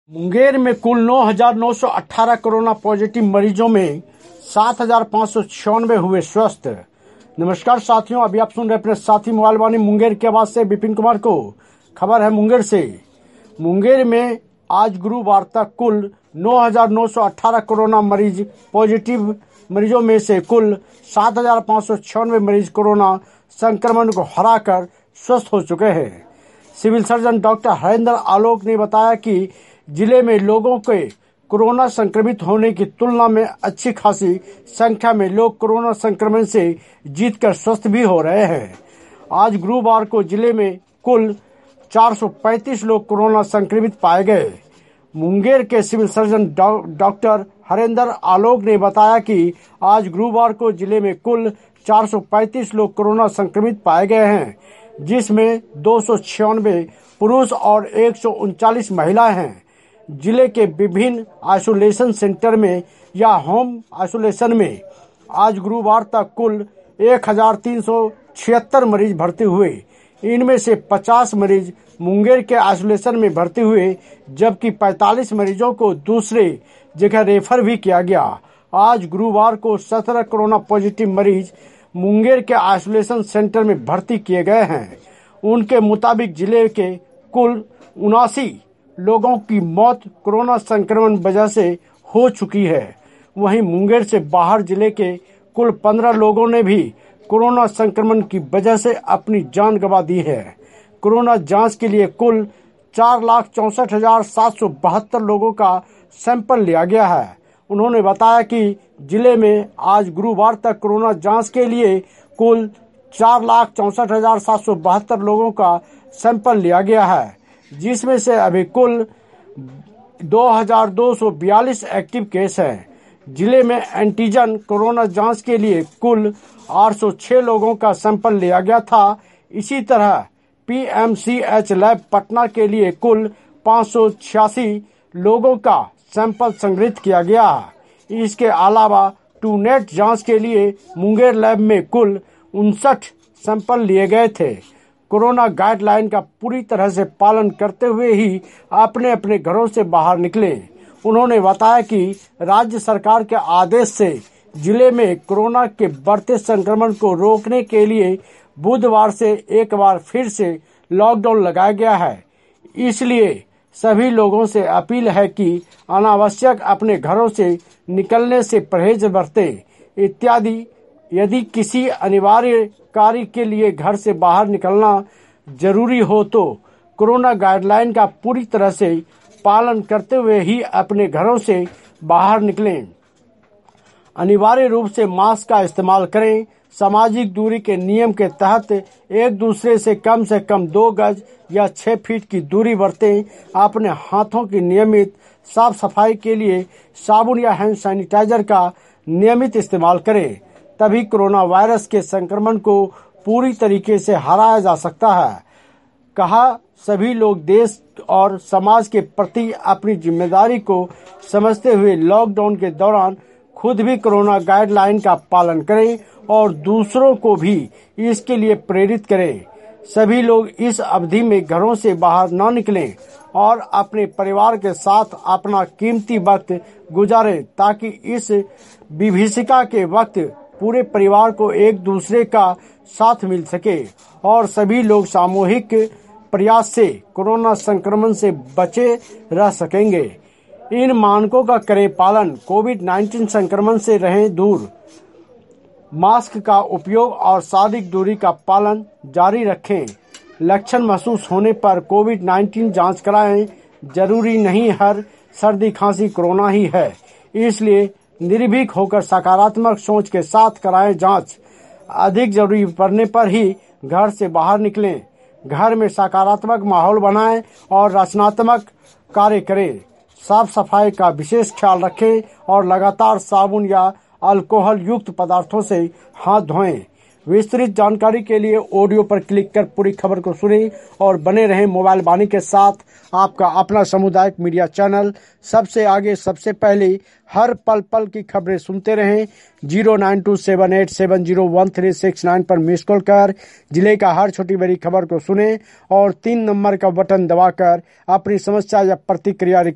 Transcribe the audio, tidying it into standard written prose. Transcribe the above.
मुंगेर में कुल 9,918 corona positive मरीजों में 7,596 हुए स्वस्थ। नमस्कार साथियों, अभी आप सुन रहे अपने साथी मोबाइल वाणी मुंगेर की आवाज से विपिन कुमार को। खबर है मुंगेर से। मुंगेर में आज गुरुवार तक कुल 9,918 कोरोना मरीज पॉजिटिव मरीजों में से कुल 7,596 मरीज कोरोना संक्रमण को हराकर स्वस्थ हो चुके हैं। Civil surgeon doctor Harendra Alok ने बताया कि जिले में लोगों के कोरोना संक्रमित होने की तुलना में अच्छी खासी संख्या में लोग कोरोना संक्रमण से जीतकर स्वस्थ भी हो रहे हैं। आज गुरुवार को जिले में कुल 435 लोग कोरोना संक्रमित पाए गए। मुंगेर के civil surgeon doctor Harendra Alok ने बताया कि आज गुरुवार को जिले में कुल 435 लोग कोरोना संक्रमित पाए गए हैं, जिसमें 296 पुरुष और 139 महिलाएं हैं। जिले के विभिन्न आइसोलेशन सेंटर में या होम आइसोलेशन में आज गुरुवार तक कुल 1,376 मरीज भर्ती हुए। इनमें से 50 मरीज मुंगेर के आइसोलेशन में भर्ती हुए, जबकि 45 मरीजों को दूसरे जगह रेफर भी किया गया। आज गुरुवार को 17 कोरोना पॉजिटिव मरीज मुंगेर के आइसोलेशन सेंटर में भर्ती किए गए हैं। उनके मुताबिक जिले के कुल 79 लोगों की मौत कोरोना संक्रमण वजह से हो चुकी है। वहीं मुंगेर से बाहर जिले के कुल 15 लोगों ने भी कोरोना संक्रमण की वजह से अपनी जान गंवा दी है। कोरोना जांच के लिए कुल 4,64,772 लोगों का सैंपल लिया गया है। उन्होंने बताया कि जिले में आज गुरुवार तक कोरोना जांच के लिए कुल 4,64,772 लोगों का सैंपल लिया गया है, जिसमें से अभी कुल 2,242 एक्टिव केस हैं। जिले में एंटीजन कोरोना जांच के लिए कुल 806 लोगों का सैंपल लिया गया था। इसी तरह पीएमसीएच लैब पटना के लिए कुल 586 लोगों का सैंपल संग्रहित किया गया। इसके अलावा टूनेट जांच के लिए मुंगेर लैब में कुल 59 सैंपल लिए गए थे। कोरोना गाइडलाइन का पूरी तरह से पालन करते हुए ही अपने अपने घरों से बाहर निकले। उन्होंने बताया कि राज्य सरकार के आदेश से जिले में कोरोना के बढ़ते संक्रमण को रोकने के लिए बुधवार से एक बार फिर से लॉकडाउन लगाया गया है। इसलिए सभी लोगों से अपील है कि अनावश्यक अपने घरों से निकलने से परहेज बरतें इत्यादि। यदि किसी अनिवार्य कार्य के लिए घर से बाहर निकलना जरूरी हो तो कोरोना गाइडलाइन का पूरी तरह से पालन करते हुए ही अपने घरों से बाहर निकलें। अनिवार्य रूप से मास्क का इस्तेमाल करें। सामाजिक दूरी के नियम के तहत एक दूसरे से कम 2 गज या 6 फीट की दूरी बरतें। अपने हाथों की नियमित साफ सफाई के लिए साबुन या हैंड सैनिटाइजर का नियमित इस्तेमाल करें, तभी कोरोना वायरस के संक्रमण को पूरी तरीके से हराया जा सकता है। कहा, सभी लोग देश और समाज के प्रति अपनी जिम्मेदारी को समझते हुए लॉकडाउन के दौरान खुद भी कोरोना गाइडलाइन का पालन करें और दूसरों को भी इसके लिए प्रेरित करें। सभी लोग इस अवधि में घरों से बाहर न निकलें और अपने परिवार के साथ अपना कीमती वक्त गुजारें, ताकि इस विभीषिका के वक्त पूरे परिवार को एक दूसरे का साथ मिल सके और सभी लोग सामूहिक प्रयास से कोरोना संक्रमण से बचे रह सकेंगे। इन मानकों का करें पालन। कोविड-19 संक्रमण से रहें दूर। मास्क का उपयोग और शारीरिक दूरी का पालन जारी रखें। लक्षण महसूस होने पर कोविड-19 जांच कराएं। जरूरी नहीं हर सर्दी खांसी कोरोना ही है, इसलिए निर्भीक होकर सकारात्मक सोच के साथ कराएं जांच। अधिक जरूरी पड़ने पर ही घर से बाहर निकलें। घर में सकारात्मक माहौल बनाएं और रचनात्मक कार्य करें। साफ सफाई का विशेष ख्याल रखें और लगातार साबुन या अल्कोहल युक्त पदार्थों से हाथ धोएं। विस्तृत जानकारी के लिए ऑडियो पर क्लिक कर पूरी खबर को सुनें और बने रहें मोबाइल वाणी के साथ। आपका अपना सामुदायिक मीडिया चैनल सबसे आगे सबसे पहले हर पल पल की खबरें सुनते रहें। 09278701369 पर मिस कॉल कर जिले का हर छोटी बड़ी खबर को सुनें और 3 नंबर का बटन दबाकर अपनी समस्या या प्रतिक्रिया